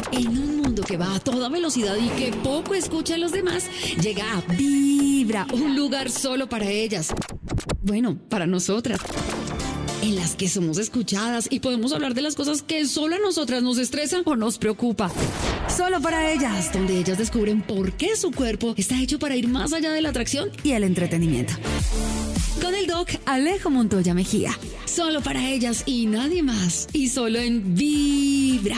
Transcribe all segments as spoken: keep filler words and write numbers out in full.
En un mundo que va a toda velocidad y que poco escucha a los demás, llega a Vibra, un lugar solo para ellas. Bueno, para nosotras. En las que somos escuchadas y podemos hablar de las cosas que solo a nosotras nos estresan o nos preocupa. Solo para ellas, donde ellas descubren por qué su cuerpo está hecho para ir más allá de la atracción y el entretenimiento. Con el doc Alejo Montoya Mejía. Solo para ellas y nadie más. Y solo en Vibra.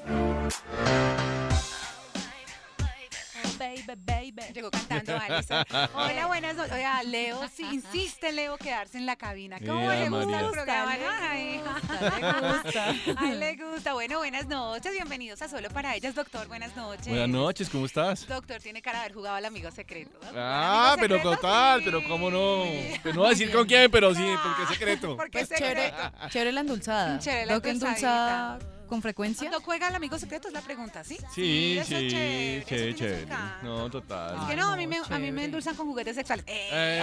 Baby, baby. Llegó cantando Alison. Hola, buenas noches. Oiga, Leo, sí, insiste Leo quedarse en la cabina. ¿Cómo Mira, le gusta María. el programa? Le Ay, le gusta. Ay, le gusta. Bueno, buenas noches. Bienvenidos a Solo para Ellas, doctor. Buenas noches. Buenas noches, ¿cómo estás? Doctor, tiene cara de haber jugado al amigo secreto, ¿no? Ah, ¿Amigo pero secreto? total, Sí. pero cómo no. Pero no voy a decir con quién, pero sí, porque es Ah, secreto. Porque es Pues chévere, secreto. chévere la endulzada. Chévere la Doc endulzada con frecuencia. ¿Doc juega al amigo secreto? Es la pregunta, ¿sí? Sí, eso es sí, chévere, eso chévere, tiene su chévere. encanto. No, total. Es que Ay, no, a no, mí me, a mí chévere. me endulzan con juguetes sexuales. Eh. Eh.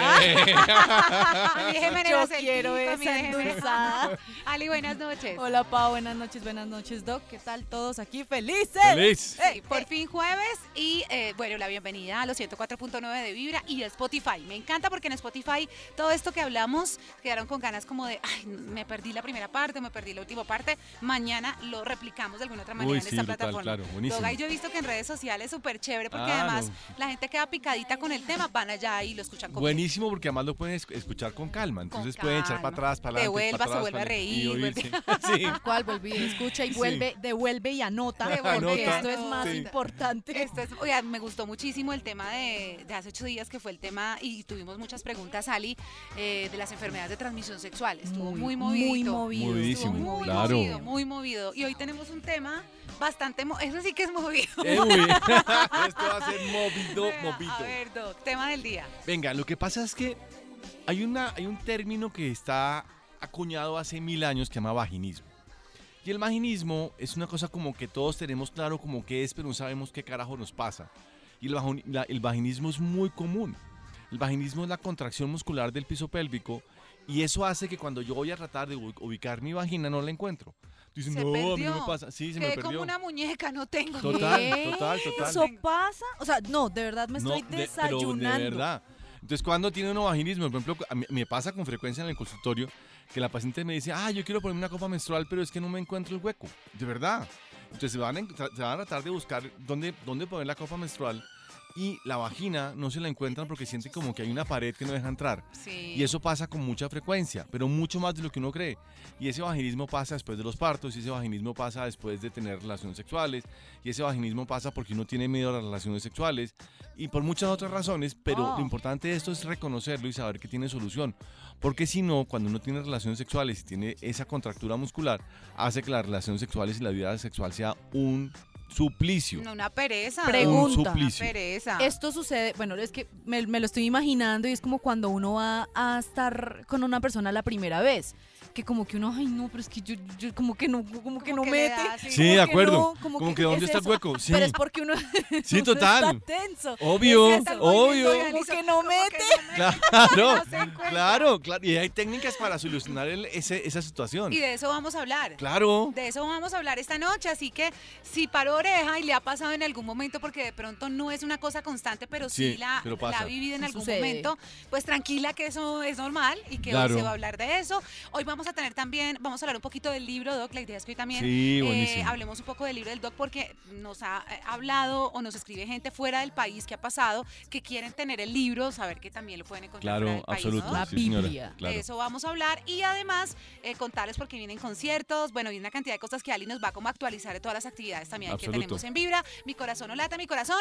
A mí déjeme Yo hacer quiero pico, a mí esa déjeme. endulzada. Ali, buenas noches. Hola, Pau, buenas noches, buenas noches, Doc. ¿Qué tal todos aquí? ¡Felices! Feliz. Sí, por fin jueves y eh, bueno, la bienvenida a los ciento cuatro punto nueve de Vibra y Spotify. Me encanta porque en Spotify todo esto que hablamos quedaron con ganas como de, ay, me perdí la primera parte, me perdí la última parte. Mañana lo replicamos de alguna otra manera Uy, en sí, esta brutal, plataforma. claro, buenísimo. Doga, y yo he visto que en redes sociales súper chévere porque Ah, además no. la gente queda picadita con el tema, van allá y lo escuchan con Buenísimo porque además lo pueden es- escuchar con calma. Entonces pueden echar calma. para atrás, para adelante. Devuelva, para se atrás, vuelve a para- reír, Y vuelve- oírse. Sí. ¿Cuál? Volví, escucha y Sí. vuelve, devuelve y anota. Devuelve Porque y esto es anota. más Sí. importante. Esto es, oiga, me gustó muchísimo el tema de, de hace ocho días que fue el tema y tuvimos muchas preguntas, Ali, eh, de las enfermedades de transmisión sexual. Estuvo muy, Muy movido. movido. Movidísimo, Estuvo muy claro. movido, muy movido. Y hoy tenemos un tema bastante, mo- eso sí que es movido. Eh, uy. Esto va a ser movido, Vea, movido. A ver, Doc, tema del día. Venga, lo que pasa es que hay, una, hay un término que está acuñado hace mil años que se llama vaginismo. Y el vaginismo es una cosa como que todos tenemos claro como qué es, pero no sabemos qué carajo nos pasa. Y el, vajo- la- el vaginismo es muy común. El vaginismo es la contracción muscular del piso pélvico y eso hace que cuando yo voy a tratar de ubi- ubicar mi vagina no la encuentro. Dicen, Se no, a mí no perdió. me pasa. Sí, se Quedé me como perdió. una muñeca, no tengo. Total, ¿Qué? total, total. ¿Eso pasa? O sea, no, de verdad me No, estoy de- desayunando. Pero de verdad. Entonces, cuando tiene uno vaginismo, por ejemplo, a mí- me pasa con frecuencia en el consultorio que la paciente me dice, ah, yo quiero ponerme una copa menstrual, pero es que no me encuentro el hueco. De verdad. Entonces, se van a, entra- se van a tratar de buscar dónde, dónde poner la copa menstrual y la vagina no se la encuentran porque sienten como que hay una pared que no deja entrar. Sí. Y eso pasa con mucha frecuencia, pero mucho más de lo que uno cree. Y ese vaginismo pasa después de los partos, y ese vaginismo pasa después de tener relaciones sexuales, y ese vaginismo pasa porque uno tiene miedo a las relaciones sexuales, y por muchas otras razones, pero Oh. lo importante de esto es reconocerlo y saber que tiene solución. Porque si no, cuando uno tiene relaciones sexuales y tiene esa contractura muscular, hace que las relaciones sexuales y la vida sexual sea un suplicio. No, una pereza. Pregunta. Un Una suplicio. pereza. Esto sucede, bueno, es que me, me lo estoy imaginando y es como cuando uno va a estar con una persona la primera vez, que como que uno, ay no, pero es que yo, yo como que no, como que no que le mete. da así. Sí, como de que acuerdo. no, Como que ¿dónde es está el eso. hueco? Sí. Pero es porque uno, Sí, uno total. está tenso. Obvio, Es eso. obvio. Como que no mete. Claro, No se encuentra. claro, claro. Y hay técnicas para solucionar el- ese- esa situación. Y de eso vamos a hablar. Claro. De eso vamos a hablar esta noche, así que si paró oreja y le ha pasado en algún momento, porque de pronto no es una cosa constante, pero sí, Sí, la, pero la pasa. ha vivido en Sí algún sucede. momento, pues tranquila que eso es normal y que Claro. hoy se va a hablar de eso. Hoy vamos a tener también, vamos a hablar un poquito del libro, Doc, la idea es que hoy también Sí, eh, buenísimo. hablemos un poco del libro del Doc porque nos ha eh, hablado o nos escribe gente fuera del país que ha pasado, que quieren tener el libro, saber que también lo pueden encontrar fuera Claro, del país, absoluto. ¿no? La sí, señora, Biblia. claro. De eso vamos a hablar y además eh, contarles porque vienen conciertos, bueno, y una cantidad de cosas que Ali nos va como a actualizar de todas las actividades también que Absoluto. tenemos en Vibra. Mi corazón no lata, mi corazón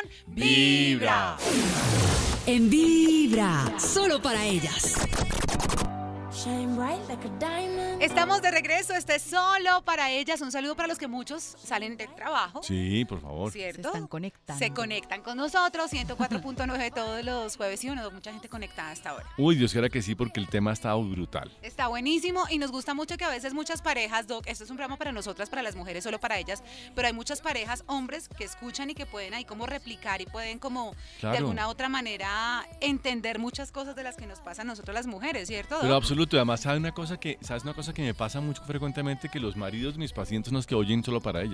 Vibra. En Vibra. Solo para ellas. Shine bright like a diamond. Estamos de regreso, este es solo para ellas. Un saludo para los que muchos salen del trabajo, Sí, por favor. Se ¿cierto? están conectando. Se conectan con nosotros, ciento cuatro punto nueve todos los jueves y uno, mucha gente conectada hasta ahora. Uy, Dios quiera que sí, porque el tema está brutal. Está buenísimo y nos gusta mucho que a veces muchas parejas, Doc, esto es un programa para nosotras, para las mujeres, solo para ellas, pero hay muchas parejas, hombres, que escuchan y que pueden ahí como replicar y pueden como de Claro. alguna otra manera entender muchas cosas de las que nos pasan a nosotros las mujeres, ¿cierto, Doc? Pero absoluto, y además, ¿sabes una cosa que, ¿sabes una cosa que me pasa mucho frecuentemente? Que los maridos de mis pacientes no es que oyen solo para ellas.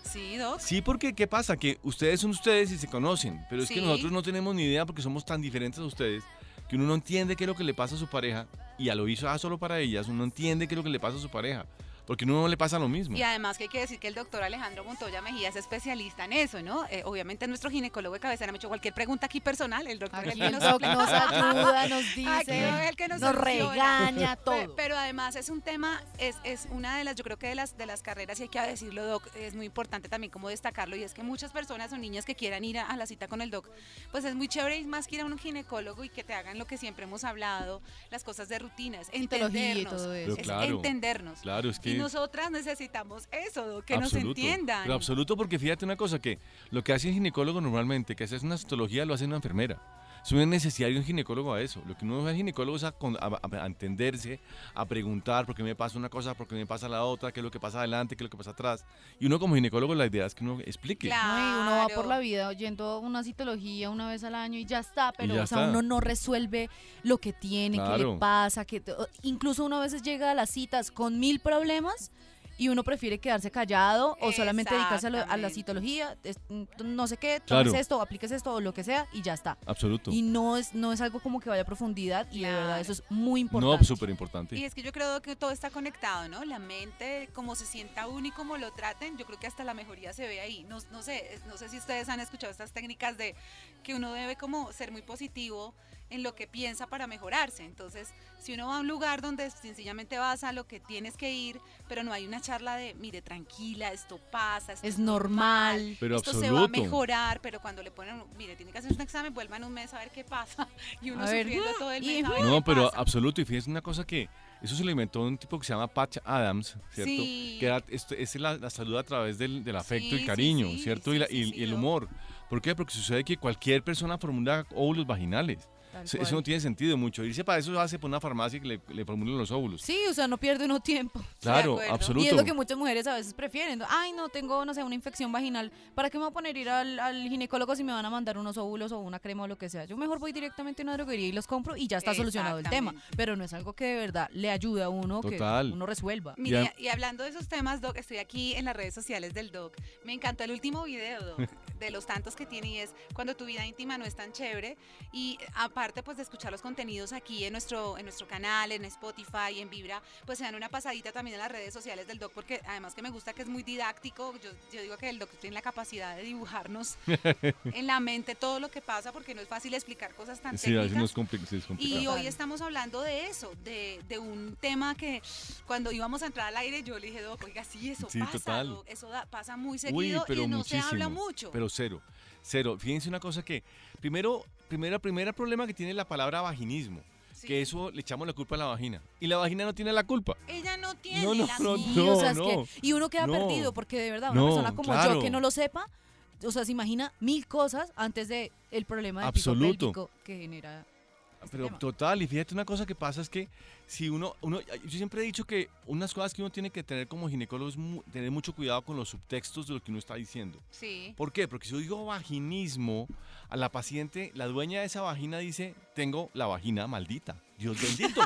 Sí, Doc. Sí, porque ¿qué pasa? Que ustedes son ustedes y se conocen, pero es Sí. que nosotros no tenemos ni idea porque somos tan diferentes a ustedes que uno no entiende qué es lo que le pasa a su pareja y a lo hizo ah, solo para ellas, uno no entiende qué es lo que le pasa a su pareja, porque a uno no le pasa lo mismo. Y además que hay que decir que el doctor Alejandro Montoya Mejía es especialista en eso, ¿no? Eh, obviamente nuestro ginecólogo de cabecera me ha hecho cualquier pregunta aquí personal, el doctor es Aquí el que el nos doc explica. nos ayuda, nos Aquí dice, es el que nos, nos soluciona. regaña, Pe- todo. Pero además es un tema, es, es una de las, yo creo que de las, de las carreras, y hay que decirlo, Doc, es muy importante también como destacarlo, y es que muchas personas o niñas que quieran ir a, a la cita con el Doc, pues es muy chévere ir más que ir a un ginecólogo y que te hagan lo que siempre hemos hablado, las cosas de rutinas, Citología y entendernos. todo Pero eso. Es claro, entendernos. Claro, es que... Y nosotras necesitamos eso, Doc, que nos absoluto, entiendan. Pero absoluto, porque fíjate una cosa, que lo que hace el ginecólogo normalmente, que hace una citología, lo hace una enfermera. Es una necesidad de un ginecólogo a eso. Lo que uno ve al ginecólogo es a, con- a- a- a entenderse, a preguntar por qué me pasa una cosa, por qué me pasa la otra, qué es lo que pasa adelante, qué es lo que pasa atrás. Y uno como ginecólogo la idea es que uno explique. Claro. No, y uno va por Claro. la vida oyendo una citología una vez al año y ya está, pero ya o sea, está. uno no resuelve lo que tiene, qué Claro. le pasa, que incluso uno a veces llega a las citas con mil problemas y uno prefiere quedarse callado o solamente dedicarse a, lo- a la Exactamente. citología, es- no sé qué, Claro. tomes esto, apliques esto o lo que sea y ya está. Absoluto. Y no es no es algo como que vaya a profundidad y de verdad Claro. eso es muy No, importante. súper importante. Y es que yo creo que todo está conectado, ¿no? La mente, como se sienta uno y como lo traten, yo creo que hasta la mejoría se ve ahí. No, no sé, no sé si ustedes han escuchado estas técnicas de que uno debe como ser muy positivo en lo que piensa para mejorarse. Entonces, si uno va a un lugar donde sencillamente vas a lo que tienes que ir, pero no hay una charla de, mire, tranquila, esto pasa, esto es, Es normal. Pero esto se va a absoluto. mejorar, pero cuando le ponen, mire, tiene que hacer un examen, vuelvan un mes a ver qué pasa. Y uno A ver, sufriendo todo el y- mes. a ver No, qué pero pasa. absoluto. Y fíjense una cosa que eso se lo inventó un tipo que se llama Patch Adams, ¿cierto? Sí. Que era, esto- es la, la salud a través del, del afecto Sí, y el sí, cariño, sí, ¿cierto? sí, y, la- sí, y- sí, y el lo- humor. ¿Por qué? Porque sucede que cualquier persona formula óvulos vaginales. Tal Eso, cual. eso no tiene sentido mucho. Irse para eso hace por una farmacia que le, le formulen los óvulos. Sí, o sea, no pierde uno tiempo. Claro, acuerdo. absoluto. Y es lo que muchas mujeres a veces prefieren. Ay, no, tengo, no sé, una infección vaginal. ¿Para qué me voy a poner a ir al, al ginecólogo si me van a mandar unos óvulos o una crema o lo que sea? Yo mejor voy directamente a una droguería y los compro y ya está solucionado el tema. Exactamente. Pero no es algo que de verdad le ayude a uno, Total. que uno resuelva. Mire, Ya. y hablando de esos temas, Doc, estoy aquí en las redes sociales del Doc. Me encantó el último video, Doc, de los tantos que tiene y es cuando tu vida íntima no es tan chévere. Y aparte, pues, de escuchar los contenidos aquí en nuestro, en nuestro canal, en Spotify, en Vibra, pues se dan una pasadita también en las redes sociales del Doc, porque además que me gusta que es muy didáctico. Yo, yo digo que el Doc tiene la capacidad de dibujarnos en la mente todo lo que pasa, porque no es fácil explicar cosas tan Sí, a veces técnicas. no es, compli- sí, es complicado. Y hoy estamos hablando de eso, de, de un tema que cuando íbamos a entrar al aire yo le dije, Doc, oiga, sí, eso Sí, pasa, total. Doc, eso da- pasa muy Uy, seguido pero y no muchísimo. se habla mucho. Pero cero, cero. Fíjense una cosa que, primero, primera, primera problema que tiene la palabra vaginismo, Sí. que eso le echamos la culpa a la vagina. Y la vagina no tiene la culpa. Ella no tiene No, no, la no, culpa. Sí, o sea, es no, que- y uno queda no. perdido porque de verdad una No, persona como claro. yo que no lo sepa, o sea, se imagina mil cosas antes de el problema del pico Absoluto. pélvico que genera. este Pero tema. total, y fíjate una cosa que pasa es que si uno, uno, yo siempre he dicho que unas cosas que uno tiene que tener como ginecólogo es mu- tener mucho cuidado con los subtextos de lo que uno está diciendo. Sí. ¿Por qué? Porque si yo digo vaginismo, a la paciente, la dueña de esa vagina dice, tengo la vagina maldita. Dios bendito.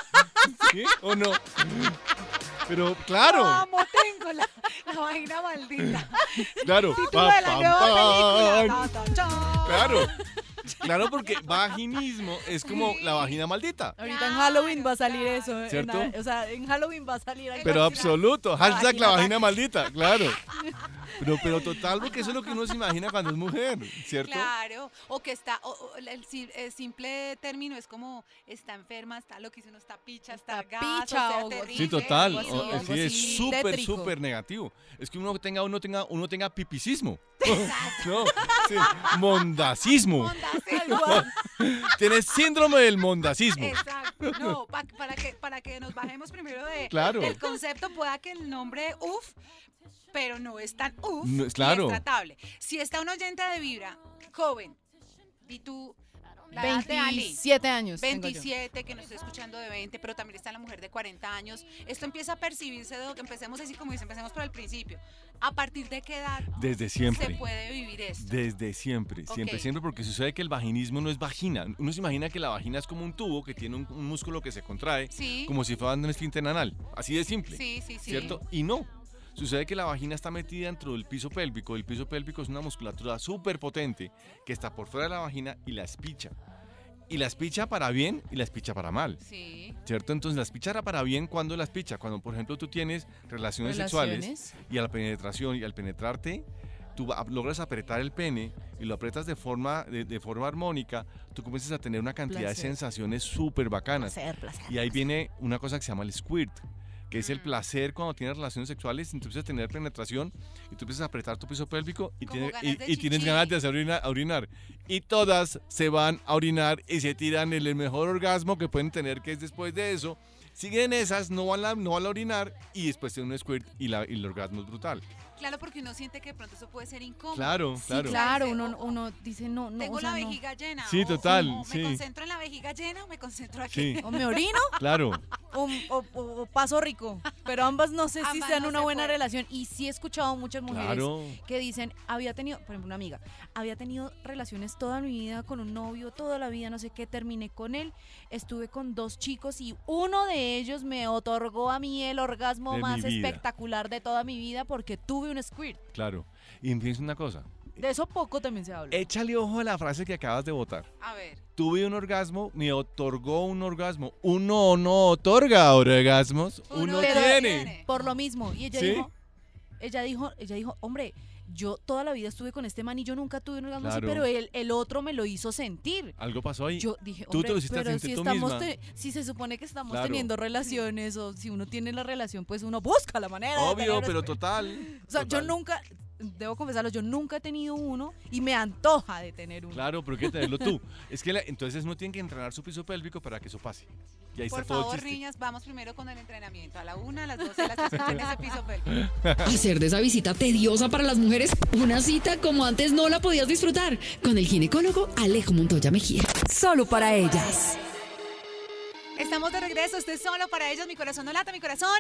¿Sí o no? Pero claro, Amo, tengo la, la vaina maldita. claro. Título pa, de la pam, nueva pam. película. Ta, ta, chan. Claro. Claro, porque vaginismo es como la vagina maldita. Ahorita en Halloween va a salir eso. en- ¿Cierto? o sea, en Halloween va a salir algo Pero así. absoluto, hashtag la vagina vagina maldita, claro. Pero, pero total, porque eso es lo que uno se imagina cuando es mujer, ¿cierto? Claro, o que está, o- o el, si- el simple término es como está enferma, está lo que dice uno, está picha, está, Está gas, picha, o sea, o- terrible, Sí, total. algo o- así, eh, algo sí, es así súper, tétrico. súper negativo. Es que uno tenga, uno tenga, uno tenga pipicismo. No, sí, mondacismo. Algo Tienes síndrome del mondacismo. Exacto. No, pa- para, que, para que nos bajemos primero de, Claro. del concepto, pueda que el nombre uf, pero no es tan uf, No, y claro. es tratable. Si está un oyente de Vibra, joven, y tú, la edad de Ali, veintisiete años. tengo yo. veintisiete, que nos estoy escuchando de veinte, pero también está la mujer de cuarenta años, esto empieza a percibirse, de, empecemos así como dice, empecemos por el principio. ¿A partir de qué edad Desde se siempre. puede vivir esto? Desde siempre, siempre, Ok. siempre, porque sucede que el vaginismo no es vagina. Uno se imagina que la vagina es como un tubo que tiene un, un músculo que se contrae, Sí, como si fuera un esfínter anal. Así de simple. sí, sí, sí. ¿Cierto? Y no. Sucede que la vagina está metida dentro del piso pélvico. El piso pélvico es una musculatura súper potente que está por fuera de la vagina y la espicha. Y la espicha para bien y la espicha para mal. Sí. ¿Cierto? Entonces la espicha para bien, ¿cuándo la espicha? Cuando, por ejemplo, tú tienes relaciones, Relaciones. sexuales y a la penetración y al penetrarte, tú a- logras apretar el pene y lo apretas de forma, de, de forma armónica, tú comienzas a tener una cantidad de Placer. sensaciones súper bacanas. Placer, placer. Y ahí viene una cosa que se llama el squirt, que es el placer cuando tienes relaciones sexuales, y tú empiezas a tener penetración y tú empiezas a apretar tu piso pélvico y, Como tiene- ganas y- de y tienes chichi. ganas de hacer orina- a orinar. Y todas se van a orinar y se tiran el, el mejor orgasmo que pueden tener, que es después de eso. Siguen esas, no van a, no van a orinar y después tienen un squirt y, la, y el orgasmo es brutal. Claro, porque uno siente que de pronto eso puede ser incómodo. Claro, Sí, claro. claro, Dice, uno, o- uno dice, no, no, Tengo o sea, la no. vejiga llena. Sí, o- total, o sí. me concentro en la vejiga llena o me concentro aquí. Sí, O me orino claro. o, o- o- o paso rico. Pero ambas no sé si Ambas sean no una se buena puede. relación. Y sí he escuchado muchas mujeres Claro. que dicen, había tenido, por ejemplo, una amiga, había tenido relaciones toda mi vida con un novio, toda la vida, no sé qué, terminé con él, estuve con dos chicos y uno de ellos me otorgó a mí el orgasmo De mi más vida. espectacular de toda mi vida porque tuve un squirt. Claro. Y fíjense una cosa. De eso poco también se habla. Échale ojo a la frase que acabas de botar. A ver. Tuve un orgasmo, me otorgó un orgasmo. Uno no otorga orgasmos, Uno uno Pero- tiene. Por lo mismo. Y ella ¿Sí? dijo, ella dijo, ella dijo, hombre, yo toda la vida estuve con este man y yo nunca tuve un orgasmo así, Claro. pero el, el otro me lo hizo sentir. Algo pasó ahí. Yo dije, Tú te hombre, lo hiciste pero sentir si tú estamos, misma. te- si se supone que estamos Claro. teniendo relaciones o si uno tiene la relación, pues uno busca la manera de Obvio, tener pero resp- total. O sea, yo total. nunca, debo confesarlo, yo nunca he tenido uno y me antoja de tener uno. Claro, pero hay que tenerlo tú. Es que la- entonces uno tiene que entrenar su piso pélvico para que eso pase. Y ahí Por está todo favor, el chiste. niñas, vamos primero con el entrenamiento. A la una, a las dos y a las tres en ese piso pélvico. Hacer de esa visita tediosa para las mujeres una cita como antes no la podías disfrutar con el ginecólogo Alejo Montoya Mejía. Solo para ellas. Estamos de regreso, esto es solo para ellos. Mi corazón no lata, mi corazón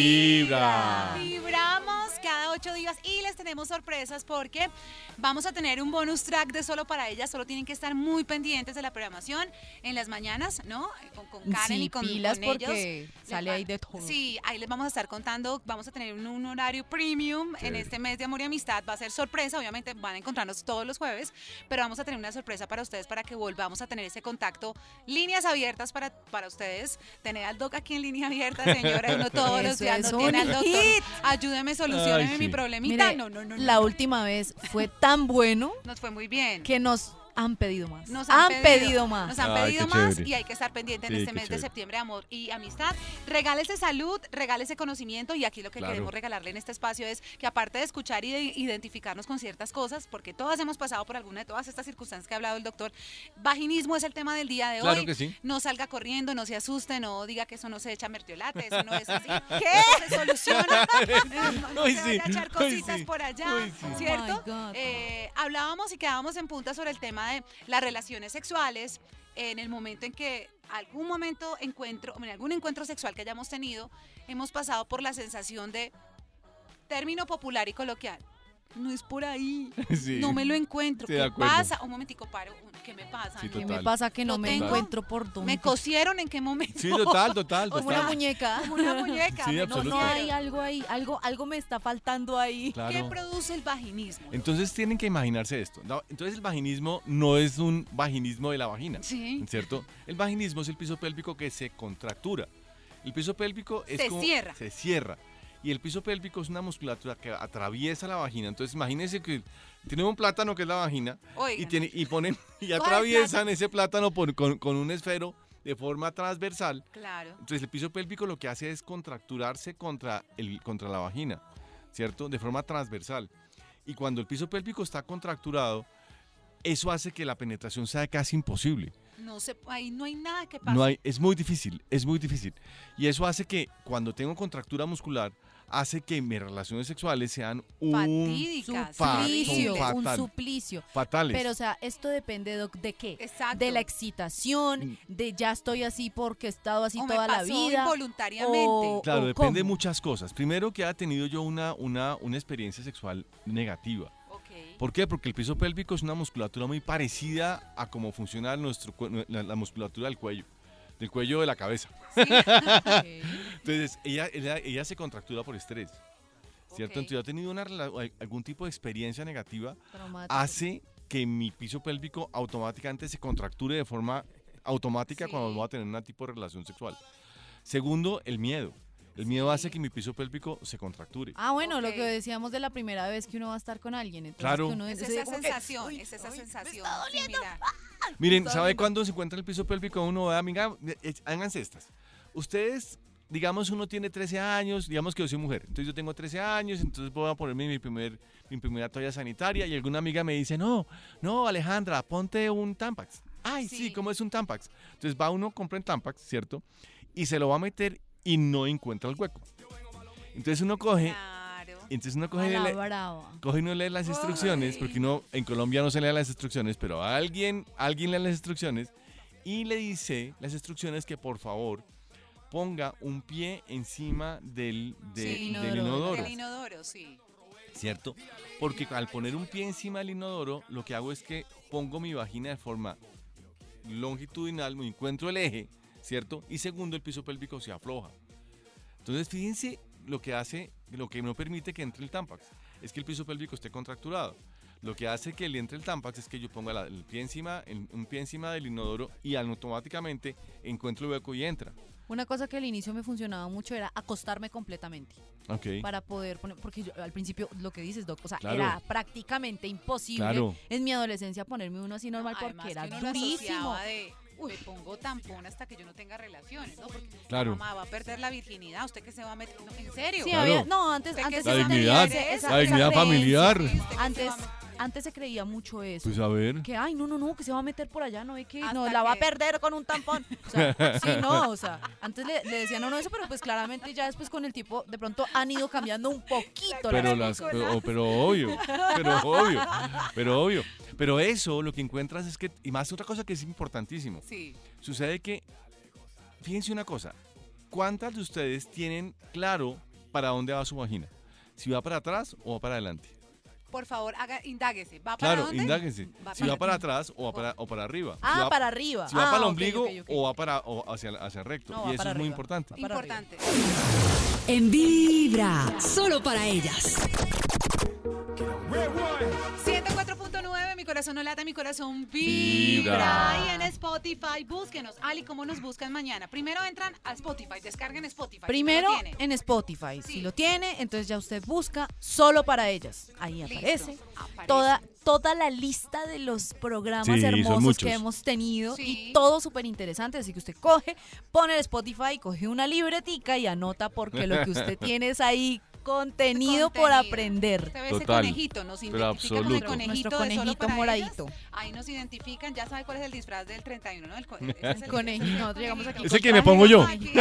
Vibra. Vibramos cada ocho días y les tenemos sorpresas porque vamos a tener un bonus track de solo para ellas. Solo tienen que estar muy pendientes de la programación en las mañanas, ¿no? Con, con Karen Sí, y con, pilas con ellos. porque Les sale va- ahí de todo. Sí, ahí les vamos a estar contando. Vamos a tener un, un horario premium en Chévere. este mes de amor y amistad. Va a ser sorpresa, obviamente van a encontrarnos todos los jueves, pero vamos a tener una sorpresa para ustedes para que volvamos a tener ese contacto. Líneas abiertas para, para ustedes. Tener al doc aquí en línea abierta, señora. Uno todos los Eso días es no un tiene al doctor. hit. Ayúdeme, solucioneme Ay, mi sí. problemita. Mire, no, no, no. no, la no. última vez fue tan bueno Nos fue muy bien. que nos han pedido más. Nos han, han, pedido, más. Nos han Ay, pedido qué más chévere. y hay que estar pendiente en Sí, este qué mes de chévere. septiembre, amor y amistad. Regálese salud, regálese conocimiento y aquí lo que Claro. queremos regalarle en este espacio es que aparte de escuchar y de identificarnos con ciertas cosas, porque todas hemos pasado por alguna de todas estas circunstancias que ha hablado el doctor, vaginismo es el tema del día de Claro hoy. que sí. No salga corriendo, no se asuste, no diga que eso no se echa mertiolate, eso no es así. ¿Qué? Eso se soluciona. No, no Ay, se sí, vaya a echar ay, cositas sí, por allá, ay, sí. ¿cierto? Oh my God. Eh, hablábamos y quedábamos en punta sobre el tema de las relaciones sexuales en el momento en que algún momento encuentro, en algún encuentro sexual que hayamos tenido, hemos pasado por la sensación de término popular y coloquial. No es por ahí, Sí. no me lo encuentro. Sí, de ¿Qué acuerdo. pasa? Un momentico, paro. ¿Qué me pasa? Sí, no? ¿Qué total. me pasa que no Lo me tengo. encuentro por dónde? ¿Me cosieron en qué momento? Sí, total, total, Como una total. muñeca. Como una muñeca. Sí, me absoluto. No cosieron. hay algo ahí, algo, algo me está faltando ahí. ¿Qué Claro. produce el vaginismo? Entonces tienen que imaginarse esto. No, entonces el vaginismo no es un vaginismo de la vagina, Sí. ¿cierto? El vaginismo es el piso pélvico que se contractura. El piso pélvico es Se como- cierra. Se cierra. Y el piso pélvico es una musculatura que atraviesa la vagina. Entonces imagínense que tienen un plátano que es la vagina y, Oigan. tiene, y ponen y Coge el atraviesan ese plátano por- con, con un esfero de forma transversal. Claro. Entonces el piso pélvico lo que hace es contracturarse contra, el, contra la vagina, ¿cierto? De forma transversal. Y cuando el piso pélvico está contracturado, eso hace que la penetración sea casi imposible. No sé, ahí no hay nada que pase. No hay, es muy difícil, es muy difícil. Y eso hace que cuando tengo contractura muscular, hace que mis relaciones sexuales sean un Fatídicas. fa- Suplicio, son un fatal. suplicio. fatales. Pero, o sea, esto depende de, de qué. Exacto. De la excitación, de ya estoy así porque he estado así O me toda la pasó vida. involuntariamente. o- Claro, o depende de cómo. muchas cosas. Primero que haya tenido yo una, una, una experiencia sexual negativa. Ok. ¿Por qué? Porque el piso pélvico es una musculatura muy parecida a cómo funciona nuestro, cue- la, la musculatura del cuello, del cuello de la cabeza. Sí. Ok. Entonces, ella, ella, ella se contractura por estrés. ¿cierto? Ok. Entonces yo he tenido una, rela- algún tipo de experiencia negativa, Traumático. hace que mi piso pélvico automáticamente se contracture de forma automática Sí. cuando voy a tener un tipo de relación sexual. Segundo, el miedo. El miedo Sí. hace que mi piso pélvico se contracture. Ah, bueno, Ok. lo que decíamos de la primera vez que uno va a estar con alguien. Entonces, Claro. que uno Es dice esa como que, sensación, "Uy, es esa ay, me sensación está doliendo". similar. Miren, Está ¿sabe bien. cuándo se encuentra el piso pélvico uno? Vea, amiga, eh, háganse estas. Ustedes, digamos, uno tiene trece años, digamos que yo soy mujer, entonces yo tengo trece años, entonces voy a ponerme mi, primer, mi primera toalla sanitaria y alguna amiga me dice, no, no, Alejandra, ponte un Tampax. Ay, sí, Sí. ¿cómo es un Tampax? Entonces va uno, compra un Tampax, ¿cierto? Y se lo va a meter y no encuentra el hueco. Entonces uno coge, Claro. entonces uno A coge, y la le- brava. coge y no lee las instrucciones, Ay. porque uno en Colombia no se lee las instrucciones, pero alguien, alguien lee las instrucciones y le dice las instrucciones que por favor ponga un pie encima del, de- Sí, del inodoro. inodoro, Del inodoro, sí. ¿cierto? Porque al poner un pie encima del inodoro, lo que hago es que pongo mi vagina de forma longitudinal, me encuentro el eje, ¿cierto? Y segundo, el piso pélvico se afloja. Entonces, fíjense lo que hace, lo que no permite que entre el Tampax, es que el piso pélvico esté contracturado. Lo que hace que le entre el Tampax es que yo ponga la- el pie encima, el- un pie encima del inodoro y automáticamente encuentro el hueco y entra. Una cosa que al inicio me funcionaba mucho era acostarme completamente Ok. para poder poner, porque yo al principio lo que dices, Doc, o sea, Claro. era prácticamente imposible Claro. en mi adolescencia ponerme uno así normal porque Además, era que uno lo durísimo. asociaba de, me pongo tampón hasta que yo no tenga relaciones, ¿no? Porque Claro. mamá va a perder la virginidad, ¿usted que se va a meter? No, ¿en serio? Sí, Claro. había, no, antes, ¿Usted antes qué se se va a dignidad, meter? esa- la esa dignidad creencia. familiar. Sí, ¿usted qué se Antes, va a meter? antes se creía mucho eso. Pues a ver. Que, ay, no, no, no, que se va a meter por allá, no ve que Hasta no, la va a que- perder con un tampón. O sea, sí, no, o sea, antes le, le decían a uno eso, pero pues claramente ya después con el tipo, de pronto han ido cambiando un poquito. Pero, las las, cosas. pero, pero obvio, pero obvio, pero obvio. Pero eso lo que encuentras es que, y más otra cosa que es importantísimo, Sí. sucede que, fíjense una cosa, ¿cuántas de ustedes tienen claro para dónde va su vagina? Si va para atrás o va para adelante. Por favor, haga, indáguese. ¿Va para Claro, dónde? indáguense. Va Si va para atrás o va para, o para arriba. Ah, si va, para arriba. si va Ah, para el ok, ombligo ok, ok. o va para, o hacia, hacia recto. No, y va eso para es muy arriba. importante. Va para arriba. Importante. En Vibra, solo para ellas. ciento cuatro punto nueve, mi corazón no late, mi corazón Vibra. vibra. Y en Spotify, búsquenos. Ali, ¿cómo nos buscan mañana? Primero entran a Spotify, descarguen Spotify. Primero si no lo tienen. en Spotify. Sí. Si lo tiene, entonces ya usted busca solo para ellas. Ahí Listo, aparece. aparece. Toda, toda la lista de los programas Sí, son hermosos muchos. que hemos tenido Sí. y todo súper interesante. Así que usted coge, pone el Spotify, coge una libretica y anota porque lo que usted tiene es ahí contenido, por Contenido. aprender. Usted ve ese Total, conejito, nos pero identifican con el absoluto. conejito, Nuestro de solo conejito para moradito. ellas. Ahí nos identifican, ya sabe cuál es el disfraz del treinta y uno, ¿no? El, co- ese es el- Conejito, ese es el nosotros llegamos aquí conejito. Ese con que me traje pongo de yo. conejito.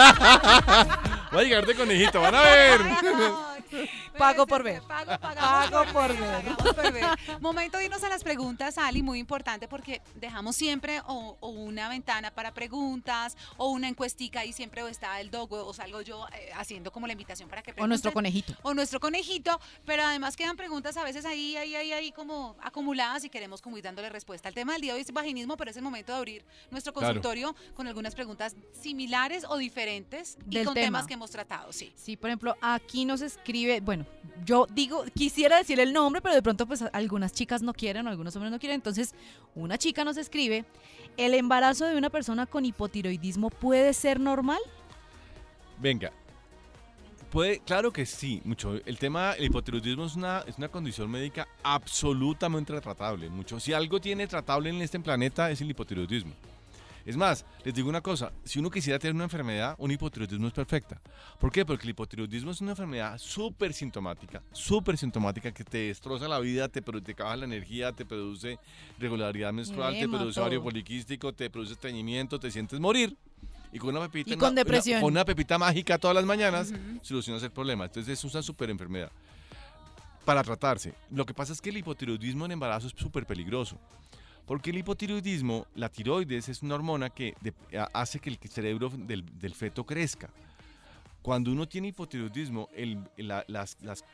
Voy a llegar de conejito, van a ver. Ay, no. Pago Pues, por este, ver. Pago, pagamos Pago por ver. pagamos por ver. Momento de irnos a las preguntas, Ali, muy importante porque dejamos siempre o, o una ventana para preguntas o una encuestica y siempre o está el dog o salgo yo eh, haciendo como la invitación para que O pregunten. nuestro conejito. O nuestro conejito, pero además quedan preguntas a veces ahí, ahí, ahí, ahí como acumuladas y queremos como ir dándole respuesta. El tema del día de hoy es vaginismo, pero es el momento de abrir nuestro Claro. consultorio con algunas preguntas similares o diferentes y Del con tema. temas que hemos tratado, sí. Sí, por ejemplo, aquí nos escribe, bueno, yo digo, quisiera decir el nombre, pero de pronto pues algunas chicas no quieren o algunos hombres no quieren. Entonces, una chica nos escribe, ¿el embarazo de una persona con hipotiroidismo puede ser normal? Venga. Puede, claro que sí, mucho. El tema del hipotiroidismo es una, es una condición médica absolutamente tratable. Mucho. Si algo tiene tratable en este planeta es el hipotiroidismo. Es más, les digo una cosa, si uno quisiera tener una enfermedad, un hipotiroidismo es perfecta. ¿Por qué? Porque el hipotiroidismo es una enfermedad súper sintomática, súper sintomática que te destroza la vida, te, produ- te baja la energía, te produce irregularidad menstrual, te Ema, produce todo. ovario poliquístico, te produce estreñimiento, te sientes morir. Y con una pepita, Y con una- depresión. una- con una pepita mágica todas las mañanas, Ujú. solucionas el problema. Entonces es una súper enfermedad para tratarse. Lo que pasa es que el hipotiroidismo en embarazo es súper peligroso. Porque el hipotiroidismo, la tiroides es una hormona que de- a- hace que el cerebro del, del feto crezca. Cuando uno tiene hipotiroidismo, el- la- las, las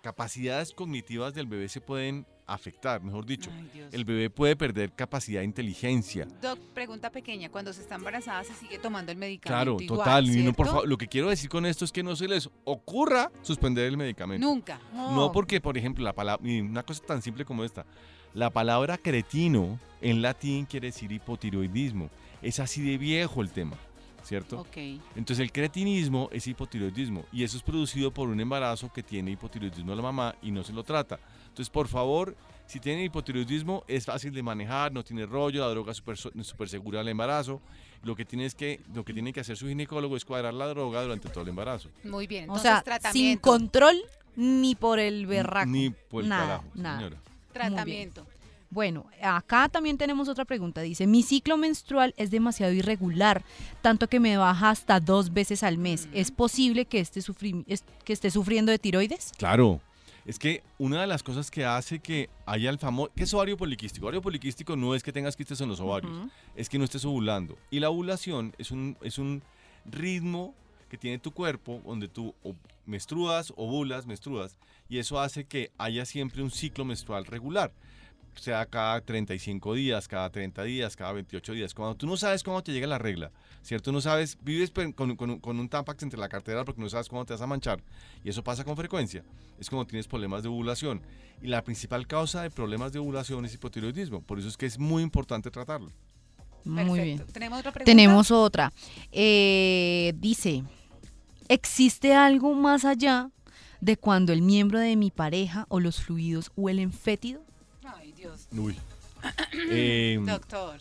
capacidades cognitivas del bebé se pueden afectar, mejor dicho. Ay, Dios. El bebé puede perder capacidad de inteligencia. Doc, pregunta pequeña, cuando se está embarazada se sigue tomando el medicamento Claro, igual, total. Y no, por ¿cierto? favor, lo que quiero decir con esto es que no se les ocurra suspender el medicamento. Nunca. No porque, por ejemplo, la palabra, y una cosa tan simple como esta, la palabra cretino en latín quiere decir hipotiroidismo. Es así de viejo el tema, ¿cierto? Ok. Entonces el cretinismo es hipotiroidismo y eso es producido por un embarazo que tiene hipotiroidismo a la mamá y no se lo trata. Entonces, por favor, si tiene hipotiroidismo es fácil de manejar, no tiene rollo, la droga es súper so- súper segura al embarazo. Lo que, tiene es que, lo que tiene que hacer su ginecólogo es cuadrar la droga durante todo el embarazo. Muy bien, O entonces sea, sin tratamiento. control ni por el berraco. Ni por el nada, carajo, nada. señora. Tratamiento. Bueno, acá también tenemos otra pregunta. Dice, mi ciclo menstrual es demasiado irregular, tanto que me baja hasta dos veces al mes. ¿Es posible que esté, sufri- es- que esté sufriendo de tiroides? Claro. Es que una de las cosas que hace que haya el famoso... ¿Qué es ovario poliquístico? Ovario poliquístico no es que tengas quistes en los ovarios, Ujú. es que no estés ovulando. Y la ovulación es un, es un ritmo que tiene tu cuerpo donde tú o- menstruas, ovulas, menstruas, y eso hace que haya siempre un ciclo menstrual regular. Sea cada treinta y cinco días, cada treinta días, cada veintiocho días. Cuando tú no sabes cuándo te llega la regla, ¿cierto? No sabes, vives pe- con, con un- con un Tampax entre la cartera porque no sabes cuándo te vas a manchar. Y eso pasa con frecuencia. Es como tienes problemas de ovulación. Y la principal causa de problemas de ovulación es hipotiroidismo. Por eso es que es muy importante tratarlo. Muy Perfecto. bien. ¿Tenemos otra pregunta? Tenemos otra. Eh, dice, ¿existe algo más allá de cuando el miembro de mi pareja o los fluidos huelen fétido? Ay, Dios. Uy. Eh, Doctor.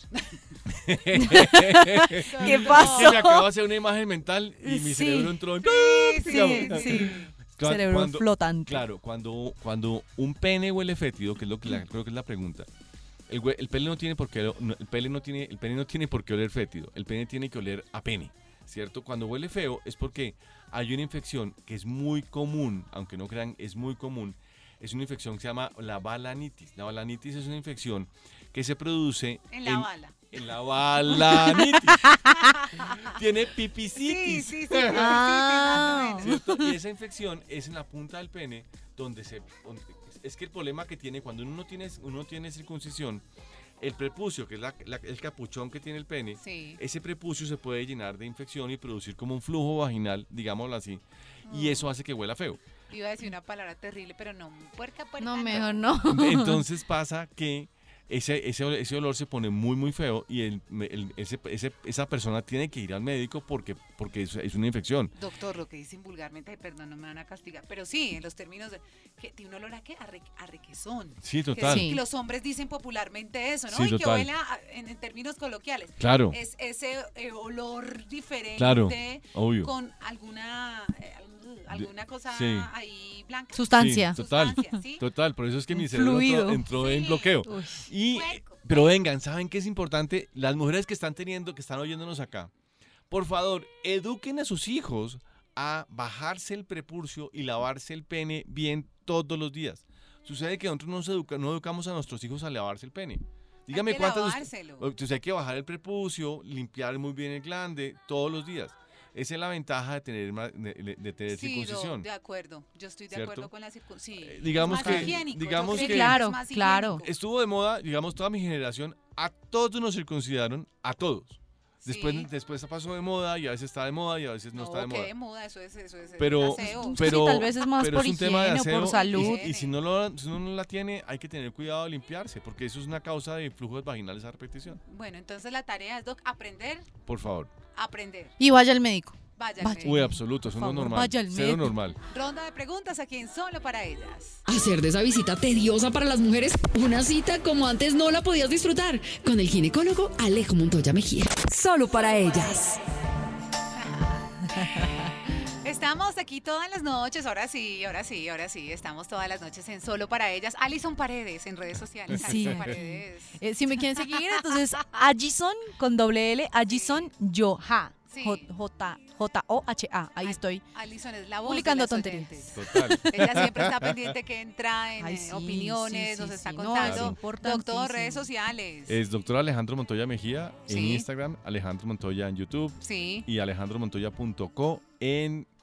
¿Qué pasó? que me acabo de hacer una imagen mental y mi Sí. cerebro entró en... Sí, Digamos. sí. Cla- Cerebro cuando- flotante. Claro, cuando, cuando un pene huele fétido, que es lo que la- creo que es la pregunta, el, hue- el pene no tiene por qué no- el pene no tiene el pene no tiene por qué oler fétido, el pene tiene que oler a pene, ¿cierto? Cuando huele feo es porque hay una infección que es muy común, aunque no crean, es muy común. Es una infección que se llama la balanitis. La balanitis es una infección que se produce En la bala. en la balanitis. Tiene pipicitis. Sí, sí, sí. Ah. sí, sí, más o menos. ¿Cierto? Y esa infección es en la punta del pene donde se... donde- es que el problema que tiene cuando uno no tiene, uno tiene circuncisión, el prepucio, que es la- la- el capuchón que tiene el pene, Sí. ese prepucio se puede llenar de infección y producir como un flujo vaginal, digámoslo así, y eso hace que huela feo. Iba a decir una palabra terrible, pero no. Puerca, puerca. No, mejor no. Entonces pasa que ese, ese, ol- ese olor se pone muy, muy feo y el, el- ese, ese- esa persona tiene que ir al médico porque, porque es, es una infección. Doctor, lo que dicen vulgarmente, ay, perdón, no me van a castigar. Pero sí, en los términos de. Que tiene un olor a qué? A, re- a requesón. Sí, Que, total. sí, que los hombres dicen popularmente eso, ¿no? Sí, y que total. huele a- en, en términos coloquiales. Claro, Es ese eh, olor diferente. Claro, obvio. Con alguna. eh, alguna cosa sí. ahí blanca. Sustancia. Sí, total, Sustancia, ¿sí? total, por eso es que mi Un cerebro entró, fluido. entró en Sí. bloqueo. Uy. Y, Puerco, pero vengan, ¿saben qué es importante? Las mujeres que están teniendo, que están oyéndonos acá, por favor, eduquen a sus hijos a bajarse el prepucio y lavarse el pene bien todos los días. Sucede que nosotros no, nos educa- no educamos a nuestros hijos a lavarse el pene. Dígame que cuántas... de usted- lavárselo. Entonces hay que bajar el prepucio, limpiar muy bien el glande todos los días. Esa es la ventaja de tener, ma- de, de tener Sí, circuncisión. do- de acuerdo. Yo estoy de ¿Cierto? acuerdo con la circuncisión. Sí. Eh, digamos Es más que- higiénico, yo digamos creo que- es Claro, más claro. higiénico. Estuvo de moda, digamos, toda mi generación, a todos nos circuncidaron, a todos. Después, Sí. después pasó de moda y a veces está de moda y a veces no, está de qué moda. de moda, eso es, eso es Pero, aseo. Sí, pero, tal vez es más pero por es un tema de higiene o aseo por y- salud. Y, si, no lo, si uno no la tiene, hay que tener cuidado de limpiarse, porque eso es una causa de flujos vaginales a repetición. Bueno, entonces la tarea es, Doc, aprender, Por favor. aprender. Y vaya al médico. Vaya, al Vaya. médico. Uy, absoluto, eso Por no es favor, normal. vaya al Cero médico. normal. Ronda de preguntas aquí en Solo para ellas. Hacer de esa visita tediosa para las mujeres una cita como antes no la podías disfrutar con el ginecólogo Alejo Montoya Mejía. Solo para ellas. Estamos aquí todas las noches, ahora sí, ahora sí, ahora sí, estamos todas las noches en Solo para ellas. Alison Paredes en redes sociales. Sí. Alison Paredes. Eh, si me quieren seguir, entonces Agison con doble L, Agison Yoha. Sí. J- J- J-O-H-A. Ahí estoy. Alison es la voz Publicando de las tonterías. oyentes. Total. Ella siempre está pendiente que entra en Ay, eh, sí, opiniones, sí, nos sí, está sí. No, contando. es importantísimo. Doctor, redes sociales. Es doctor Alejandro Montoya Mejía en Sí. Instagram, Alejandro Montoya en YouTube Sí. y alejandro montoya punto co en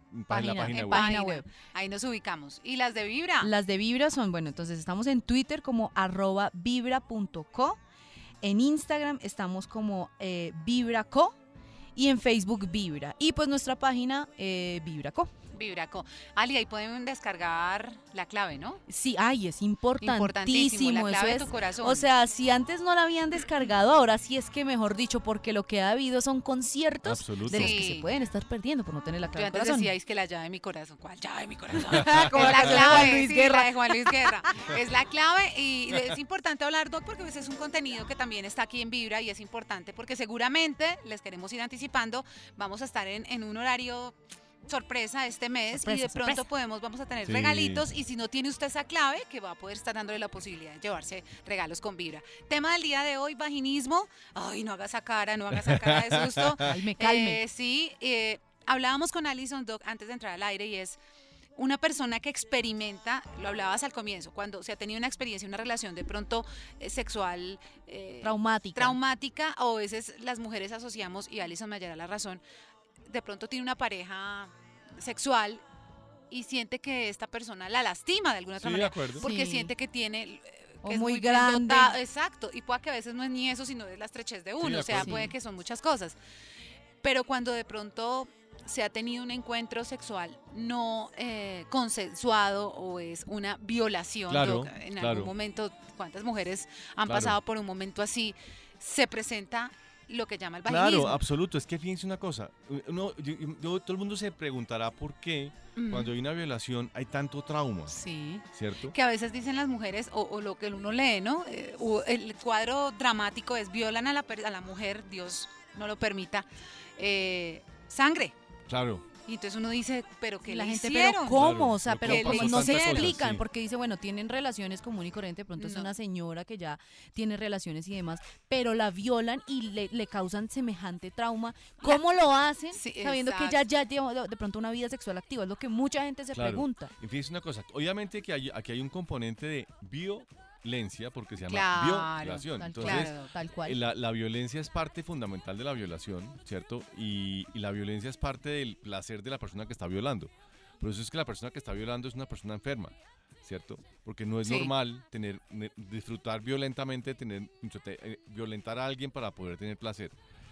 en Página, la página En web. página web. Ahí nos ubicamos. ¿Y las de Vibra? Las de Vibra son, bueno, entonces estamos en Twitter como arroba vibra punto co, en Instagram estamos como eh, vibraco y en Facebook Vibra. Y pues nuestra página eh, Vibraco. Vibraco. Ali, ahí pueden descargar la clave, ¿no? Sí, ay, es importantísimo, Importantísimo, la clave eso de es. tu corazón. O sea, si antes no la habían descargado, ahora sí es que mejor dicho, porque lo que ha habido son conciertos Absoluto. de los Sí. que se pueden estar perdiendo por no tener la Yo clave del antes corazón. decíais que la llave de mi corazón. ¿Cuál llave de mi corazón? Como Es la canción de Juan Luis sí, Guerra. la de Juan Luis Guerra. Es la clave y es importante hablar, Doc, porque pues, es un contenido que también está aquí en Vibra y es importante porque seguramente, les queremos ir anticipando, vamos a estar en, en un horario sorpresa este mes Sorpresa, y de pronto sorpresa. podemos vamos a tener Sí. regalitos y si no tiene usted esa clave que va a poder estar dándole la posibilidad de llevarse regalos con Vibra. Tema del día de hoy, vaginismo. Ay, no haga esa cara, no haga esa cara de susto. Calme, calme. Eh, sí, eh, hablábamos con Alison, Doc, antes de entrar al aire y es una persona que experimenta, lo hablabas al comienzo, cuando se ha tenido una experiencia, una relación de pronto eh, sexual eh, Traumática. traumática, o a veces las mujeres asociamos, y Alison me hallará la razón, de pronto tiene una pareja sexual y siente que esta persona la lastima de alguna otra Sí, de manera, acuerdo. porque Sí. siente que tiene... eh, O que es muy bien grande. dotado, exacto, y puede que a veces no es ni eso, sino es la estrechez de uno, de o sea, acuerdo. puede Sí. que son muchas cosas. Pero cuando de pronto se ha tenido un encuentro sexual no eh, consensuado o es una violación, Claro, Doc, en claro. algún momento, ¿cuántas mujeres han Claro. pasado por un momento así? Se presenta lo que llama el vaginismo. Claro, absoluto. Es que fíjense una cosa. Uno, yo- yo- todo el mundo se preguntará por qué Mm. cuando hay una violación hay tanto trauma, Sí. ¿cierto? Que a veces dicen las mujeres, o, o lo que uno lee, ¿no? Eh, o el cuadro dramático es violan a la, per- a la mujer, Dios no lo permita, eh, sangre. Claro. Y entonces uno dice, ¿pero qué Y la le gente, hicieron? pero ¿cómo? Claro, O sea, pero pero ¿cómo como pasó no se tantas cosas? explican, Sí. porque dice, bueno, tienen relaciones común y corriente, de pronto es No. una señora que ya tiene relaciones y demás, pero la violan y le, le causan semejante trauma. ¿Cómo lo hacen? Sí, sabiendo que ya, ya lleva de de pronto una vida sexual activa, es lo que mucha gente se Claro. pregunta. Y fíjense una cosa. Obviamente que hay- aquí hay un componente de violencia porque se llama Claro, violación. Tal, Entonces, claro. tal cual. eh, la, la violencia es parte fundamental de la violación, ¿cierto? Y, y la violencia es parte del placer de la persona que está violando. Por eso es que la persona que está violando es una persona enferma, ¿cierto? Porque no es Sí. normal tener ne- disfrutar violentamente, tener eh, violentar a alguien para poder tener placer.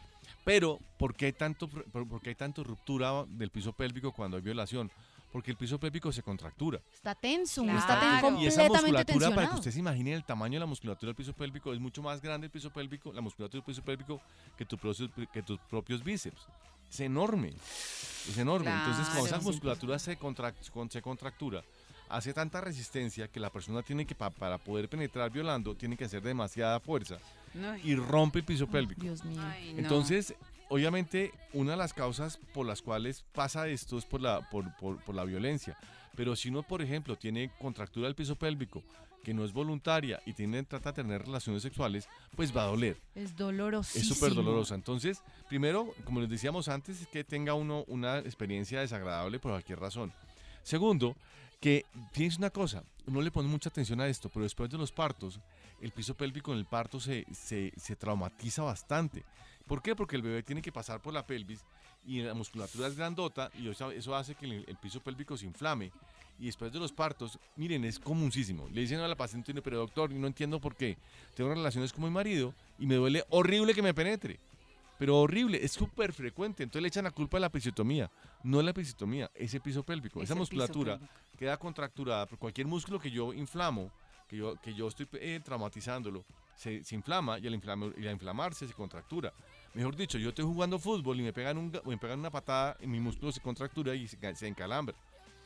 Pero, ¿por qué hay tanto, por, por qué hay tanto ruptura del piso pélvico cuando hay violación? Porque el piso pélvico se contractura. Está tenso, Claro. está ten- Y esa Y esa completamente musculatura, para que tensionado. usted se imagine el tamaño de la musculatura del piso pélvico, es mucho más grande el piso pélvico, la musculatura del piso pélvico que, tu propio- que tus propios bíceps. Es enorme, es enorme. Entonces, cuando esa Claro. musculatura se, contrac- con- se contractura, hace tanta resistencia que la persona tiene que, pa- para poder penetrar violando, tiene que hacer demasiada fuerza No, y rompe el piso Ay, pélvico. Dios mío. ay, no. Entonces, obviamente, una de las causas por las cuales pasa esto es por la, por, por, por la violencia. Pero si uno, por ejemplo, tiene contractura del piso pélvico, que no es voluntaria y tiene, trata de tener relaciones sexuales, pues va a doler. Es dolorosísimo. Es súper dolorosa. Entonces, primero, como les decíamos antes, es que tenga uno una experiencia desagradable por cualquier razón. Segundo, que fíjense una cosa, uno le pone mucha atención a esto, pero después de los partos, el piso pélvico en el parto se, se, se traumatiza bastante. ¿Por qué? Porque el bebé tiene que pasar por la pelvis y la musculatura es grandota y eso, eso hace que el, el piso pélvico se inflame. Y después de los partos, miren, es comuncísimo. Le dicen a la paciente, pero doctor, no entiendo por qué. Tengo relaciones con mi marido y me duele horrible que me penetre. Pero horrible, es súper frecuente. Entonces le echan la culpa a la episiotomía. No es la episiotomía, es el piso pélvico. Es Esa el piso musculatura pélvico. queda contracturada por cualquier músculo que yo inflamo, que yo, que yo estoy eh, traumatizándolo, se, se inflama y al, inflama- y al inflamarse se contractura. Mejor dicho, yo estoy jugando fútbol y me pegan, un, ga- me pegan una patada y mi músculo se contractura y se, ca- se encalambra.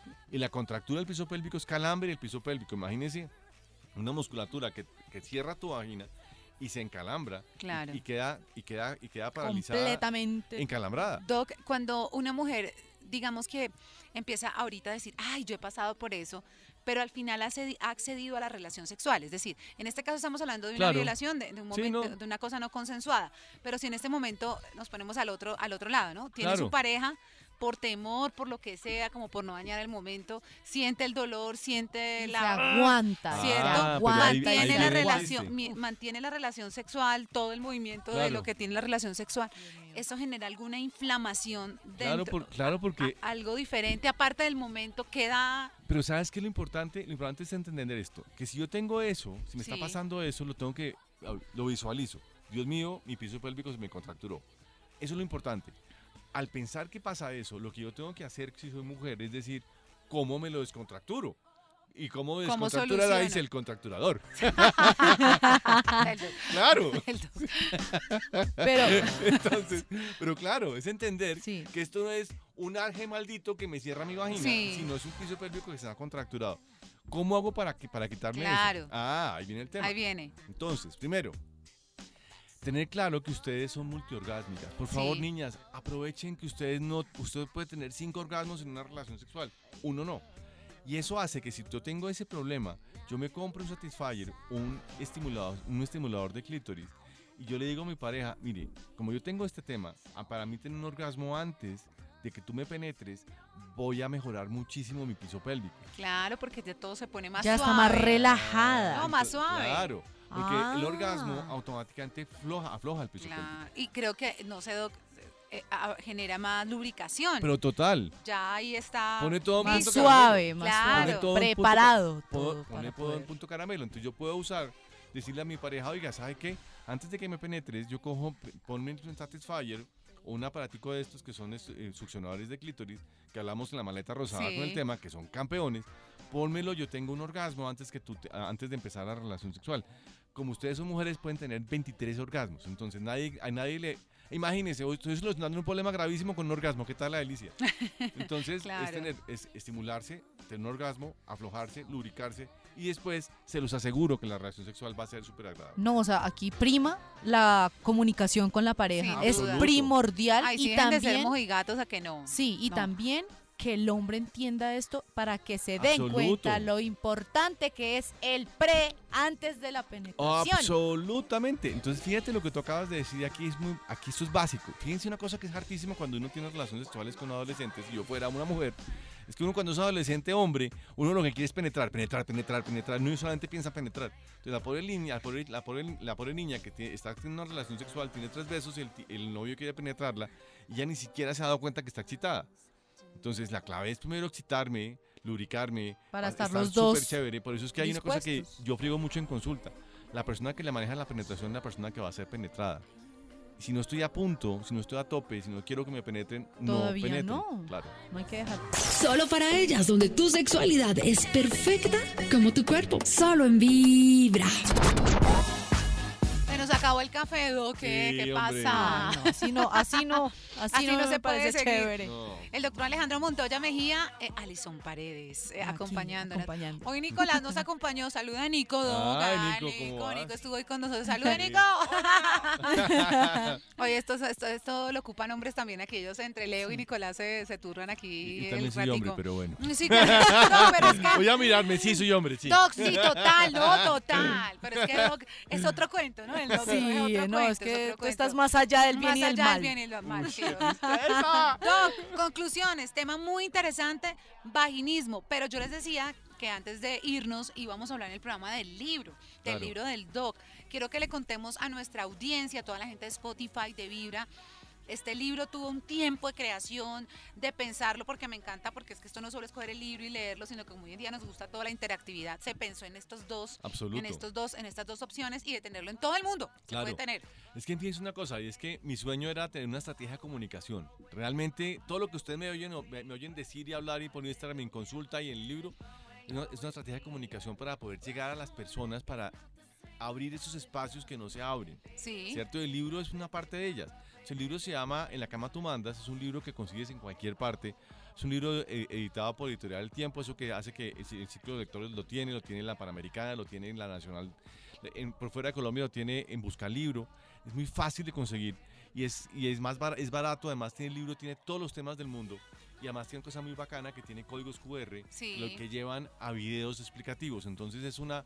Y la contractura del piso pélvico es calambre y el piso pélvico. Imagínense una musculatura que, que cierra tu vagina y se encalambra y- Claro. y, queda, y, queda, y queda paralizada, Completamente. encalambrada. Doc, cuando una mujer, digamos que empieza ahorita a decir, ay, yo he pasado por eso, pero al final ha cedi- ha accedido a la relación sexual. Es decir, en este caso estamos hablando de una Claro. violación, de, de un Sí, momento, no. de una cosa no consensuada. Pero si en este momento nos ponemos al otro, al otro lado, ¿no? Tiene Claro. su pareja, por temor, por lo que sea, como por no dañar el momento, siente el dolor, siente Y la... se aguanta. ¿Cierto? Ah, pero ahí- mantiene ahí la viene el relación, chiste. mi- mantiene la relación sexual, todo el movimiento de Claro. lo que tiene la relación sexual. Eso genera alguna inflamación Claro, dentro. por- claro, porque... a- algo diferente, aparte del momento, queda... Pero ¿sabes qué es lo importante? Lo importante es entender esto, que si yo tengo eso, si me Sí. está pasando eso, lo tengo que, lo visualizo. Dios mío, mi piso pélvico se me contracturó. Eso es lo importante. Al pensar que pasa eso, lo que yo tengo que hacer si soy mujer es decir, ¿cómo me lo descontracturo? ¿Y cómo ¿Cómo descontracturará? soluciono? Dice el contracturador. el do- Claro. el do- Pero, Entonces, pero claro, es entender Sí. que esto no es un arje maldito que me cierra mi vagina, Sí. sino es un piso pélvico que está contracturado. ¿Cómo hago para, que, para quitarme Claro. eso? Ah, ahí viene el tema. Ahí viene. Entonces, primero, tener claro que ustedes son multiorgásmicas. Por favor, Sí. niñas, aprovechen que ustedes no, usted puede tener cinco orgasmos en una relación sexual, uno no. Y eso hace que si yo tengo ese problema, yo me compro un Satisfyer, un estimulador, un estimulador de clítoris, y yo le digo a mi pareja, mire, como yo tengo este tema, ah, para mí tener un orgasmo antes de que tú me penetres, voy a mejorar muchísimo mi piso pélvico. Claro, porque ya todo se pone más ya suave. está más relajada. No, más suave. Claro, porque el Ah. orgasmo automáticamente floja, afloja el piso pélvico. Claro. Y creo que, no sé, doc, eh, a- genera más lubricación. Pero total, ya ahí está. pone todo en Más punto suave, más Claro. suave. Pone todo en punto Preparado. Puedo- todo pone para todo en poder. punto caramelo. Entonces yo puedo usar, decirle a mi pareja, oiga, ¿sabe qué? Antes de que me penetres, yo cojo, p- ponme un Satisfyer o un aparatico de estos que son es- eh, succionadores de clítoris, que hablamos en la maleta rosada Sí. con el tema, que son campeones. Pónmelo, yo tengo un orgasmo antes, que tú te- a- antes de empezar la relación sexual. Como ustedes son mujeres, pueden tener veintitrés orgasmos. Entonces nadie, a nadie le... Imagínense, hoy estoy solucionando un problema gravísimo con un orgasmo. ¿Qué tal la delicia? Entonces, Claro. es, tener, es estimularse, tener un orgasmo, aflojarse, lubricarse y después se los aseguro que la relación sexual va a ser súper agradable. No, o sea, aquí prima la comunicación con la pareja. Sin es duda. primordial Ay, sí, y dejen de ser también mojigatos a que no. sí, y No. también que el hombre entienda esto para que se den Absoluto. cuenta lo importante que es el pre antes de la penetración. Absolutamente. Entonces, fíjate lo que tú acabas de decir aquí, es muy, aquí esto es básico. Fíjense una cosa que es hartísima cuando uno tiene relaciones sexuales con adolescentes, si yo fuera una mujer, es que uno cuando es adolescente hombre, uno lo que quiere es penetrar, penetrar, penetrar, penetrar, no solamente piensa penetrar. Entonces, la pobre niña, la pobre, la pobre, la pobre niña que tiene- está teniendo una relación sexual, tiene tres besos y el, ti- el novio quiere penetrarla y ya ni siquiera se ha dado cuenta que está excitada. Entonces, la clave es primero excitarme, lubricarme, Para a- estar estar los dos súper chévere. Por eso es que hay una cosa que dispuestos. yo friego mucho en consulta. La persona que le maneja la penetración es la persona que va a ser penetrada. Y si no estoy a punto, si no estoy a tope, si no quiero que me penetren, no Todavía penetren. no. Claro. No hay que dejar. Solo para ellas, donde tu sexualidad es perfecta como tu cuerpo. Solo en Vibra. Se nos acabó el café, Doc. ¿Qué, Sí, ¿Qué hombre. pasa? Ay, no, así no, así no, así, Así no, no me se puede parece seguir. chévere. No. El doctor Alejandro Montoya Mejía, eh, Alison Paredes, eh, Aquí, acompañándonos. acompañando. Hoy Nicolás nos acompañó. Saluda a Nico, Doc. Ay, Ay, Nico, ¿cómo vas? Nico estuvo hoy con nosotros. Saluda, Sí. Nico. Oye, esto, esto, esto lo ocupan hombres también. Aquellos entre Leo y Nicolás se, se turban aquí. Y, y el también soy hombre, ratico. pero bueno. Sí, que- no, pero es que Voy a mirarme, sí, soy hombre, sí. Doc, sí, total, no, total. Pero es que Doc es otro cuento, ¿no? El Doc Sí, es otro no, cuento, es que otro tú cuento. estás más allá del bien Más y del allá mal. del bien y del mal. sí, Doc. Doc, conclusiones, tema muy interesante, vaginismo. Pero yo les decía que antes de irnos íbamos a hablar en el programa del libro, del Claro. libro del Doc. Quiero que le contemos a nuestra audiencia, a toda la gente de Spotify, de Vibra. Este libro tuvo un tiempo de creación, de pensarlo, porque me encanta, porque es que esto no solo es coger el libro y leerlo, sino que como hoy en día nos gusta toda la interactividad. Se pensó en estos dos, Absoluto. en estos dos, en estas dos opciones y de tenerlo en todo el mundo. Se Claro. puede tener. Es que fíjense una cosa, y es que mi sueño era tener una estrategia de comunicación. Realmente, todo lo que ustedes me oyen, o me, me oyen decir y hablar y por Instagram en consulta y en el libro, es una, es una estrategia de comunicación para poder llegar a las personas, para abrir esos espacios que no se abren. Sí. ¿Cierto? El libro es una parte de ellas. El libro se llama En la cama tú mandas, es un libro que consigues en cualquier parte. Es un libro eh, editado por Editorial El Tiempo, eso que hace que el, el ciclo de lectores lo tiene, lo tiene en la Panamericana, lo tiene en la Nacional, en, por fuera de Colombia lo tiene en Buscalibro. Es muy fácil de conseguir y es, y es, más bar, es barato, además tiene el libro, tiene todos los temas del mundo. Y además tiene una cosa muy bacana que tiene códigos Q R, Sí. lo que llevan a videos explicativos. Entonces es una...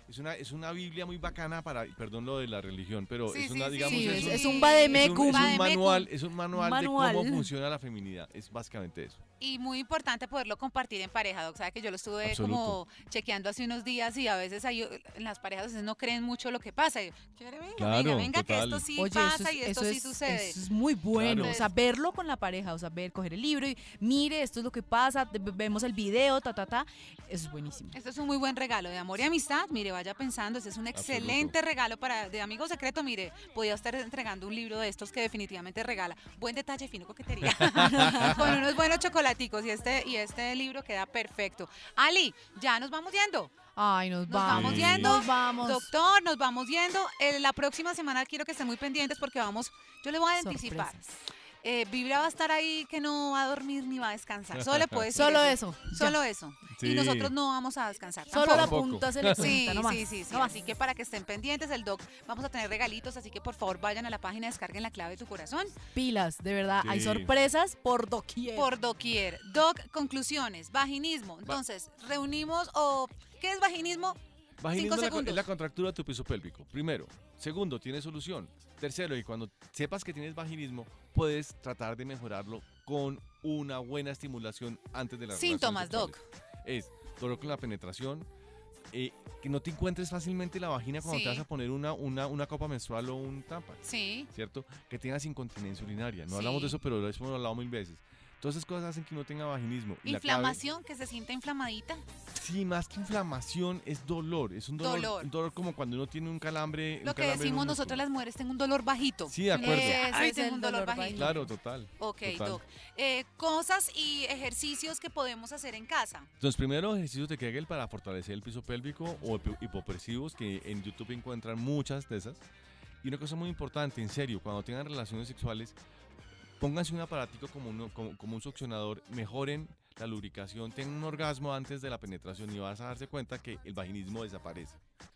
es una, es una Biblia muy bacana para, perdón lo de la religión, pero Sí, es sí, una, sí. digamos, Sí, es, es, un- es un es un, vademecum. es un Vademecum. manual, es un manual, Manual. de cómo funciona la feminidad. Es básicamente eso. Y muy importante poderlo compartir en pareja, Doc. Sabe que yo lo estuve Absoluto. como chequeando hace unos días y a veces hay, en las parejas a veces no creen mucho lo que pasa. Y yo, "Chévere, venga, Claro, venga, venga, que total. esto sí Oye, pasa eso es, y esto eso sí es- sucede. eso es muy bueno, Claro. o sea, verlo con la pareja, o sea, ver, coger el libro y mire, esto es lo que pasa, te- vemos el video, ta, ta, ta, eso es buenísimo. Esto es un muy buen regalo de amor y amistad. Mire, vaya pensando, este es un excelente regalo para de amigo secreto. Mire, podía estar entregando un libro de estos que definitivamente regala. Buen detalle, fino coquetería. Con unos buenos chocolaticos y este, y este libro queda perfecto. Ali, ya nos vamos yendo. Ay, nos, Nos vamos, vamos Sí. yendo. nos vamos. Doctor, nos vamos yendo. Eh, la próxima semana quiero que estén muy pendientes porque vamos, yo le voy a anticipar. Sorpresas. Eh, Vibra va a estar ahí que no va a dormir ni va a descansar. Solo le puedo decir Solo eso. ya. Solo eso. Sí. Y nosotros no vamos a descansar. Solo tampoco. la Tampoco. punta se le Sí, cuenta, no más. sí, sí, sí. no más. Así que para que estén pendientes, el Doc, vamos a tener regalitos, así que por favor vayan a la página, descarguen la clave de tu corazón. Pilas, de verdad, hay Sí. sorpresas por doquier. Por doquier. Doc, conclusiones, vaginismo. Entonces, reunimos o ¿qué es vaginismo? Vaginismo Cinco es la, co- segundos. es la contractura de tu piso pélvico. Primero. Segundo, tiene solución. Tercero, y cuando sepas que tienes vaginismo, puedes tratar de mejorarlo con una buena estimulación antes de las Síntomas, relaciones sexuales. Es dolor con la penetración, eh, que no te encuentres fácilmente la vagina cuando Sí. te vas a poner una, una, una copa menstrual o un tampón, Sí. ¿cierto? Que tengas incontinencia urinaria. No Sí. hablamos de eso, pero lo hemos hablado mil veces. Todas esas cosas hacen que uno tenga vaginismo. Y la clave- Inflamación, que se sienta inflamadita. Sí, más que inflamación es dolor. Es un dolor, Dolor. un dolor como cuando uno tiene un calambre. Lo un que calambre en decimos un nosotras músculo. las mujeres, tengo un dolor bajito. Sí, de acuerdo. Ese Ese es es el un dolor dolor bajito. Claro, total. Ok, total. Doc. Eh, cosas y ejercicios que podemos hacer en casa. Entonces, primero ejercicios de Kegel para fortalecer el piso pélvico o hipo- hipopresivos, que en YouTube encuentran muchas de esas. Y una cosa muy importante, en serio, cuando tengan relaciones sexuales, pónganse un aparatico como, uno- como, como un succionador, mejoren la lubricación, tengan un orgasmo antes de la penetración y vas a darse cuenta que el vaginismo desaparece.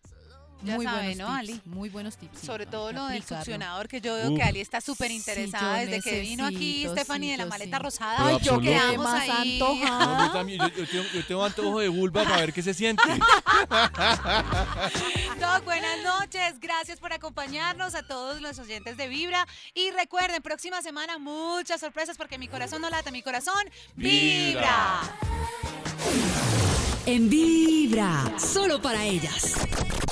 Ya muy sabe, buenos ¿no, tips, Ali? Muy buenos tips. sí, Sobre hay todo que lo del aplicarlo. succionador, que yo veo Uf. que Ali está súper Sí, interesada yo desde que vino aquí necesito, Stephanie de la sí, yo maleta sí. rosada. Pero Ay, yo absoluto. quedé Quedamos más ahí. No, antojada. yo, también, yo, yo tengo, yo tengo antojo de vulva para ver qué se siente. Doc, buenas noches. Gracias por acompañarnos a todos los oyentes de Vibra. Y recuerden, próxima semana muchas sorpresas porque mi corazón no late, mi corazón vibra. Vibra. En Vibra, solo para ellas.